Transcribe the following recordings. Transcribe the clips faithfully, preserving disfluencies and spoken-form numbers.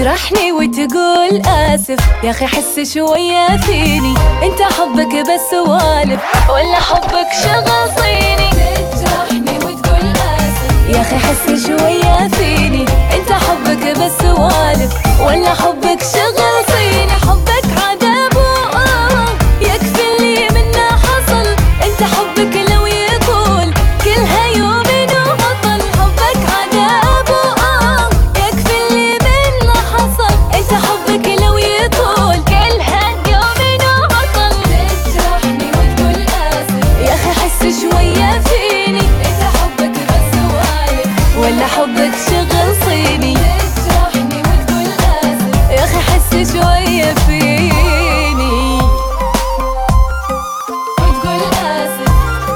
تجرحني وتقول آسف، يا أخي حس شوية فيني، انت حبك بس سوالف ولا حبك شغل صيني؟ تجرحني وتقول آسف، يا أخي حس شوية فيني، انت حبك بس سوالف ولا حبك شغل صيني؟ حبك عذاب وآه يكفي اللي منه حصل، انت حبك لو يطول كلها يوم وبطل. حبك عذاب وآه يكفي اللي منه حصل، انت حبك لو يطول كلها يوم وبطل. تجرحني وتقول آسف، يا أخي حس شوية فيني، انت حبك بس سوالف ولا حبك شغل صيني؟ تجرحني وتقول آسف، يا أخي حس شوية فيني وتقول آسف.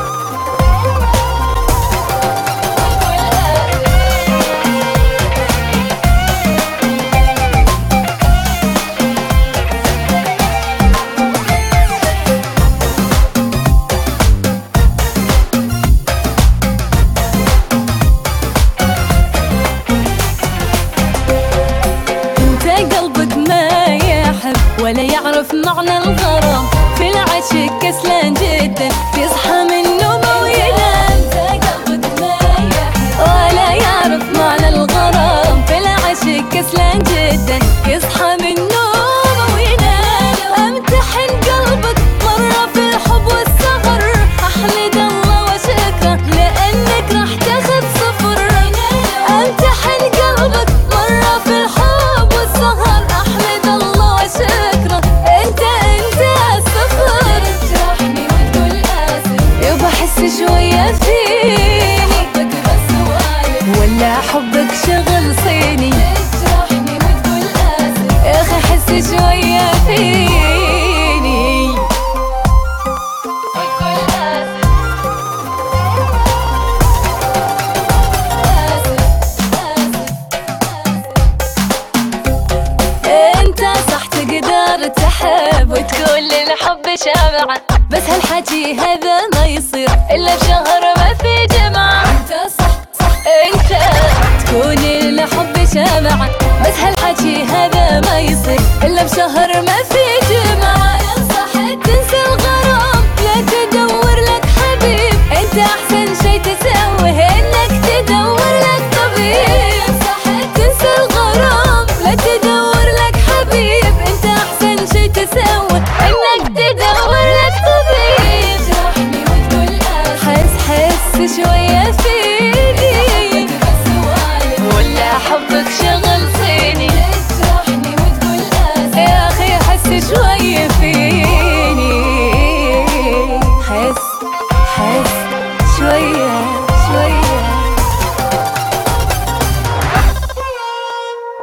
قلبك ما يحب ولا يعرف معنى الغرام، في العشق كسلان جدا يصحى من نومه وينام. قلبك ما يحب ولا يعرف معنى الغرام، في العشق كسلان جدا يصحى من نومه وينام. امتحن قلبك مرة في الحب والسهر، احمد الله واشكره لانك راح تاخذ صفر. امتحن قلبك مرة في الحب والسهر، احمد الله واشكره انت انت الصفر. تجرحني وتقول اسف، يبا حس شوية فيني، حبك بس سوالف ولا حبك شغل صيني؟ تجرحني وتقول اسف، يا اخي حس شوية فيني وتقول اسف. انت صح تقدر تحب وتقول الحب شمعة، بس هالحكي هذا ما يصير الا بشهر ما في جمعة. انت صح صح انت تكون الحب شمعة، بس هالحكي هذا ما يصير الا بشهر ما في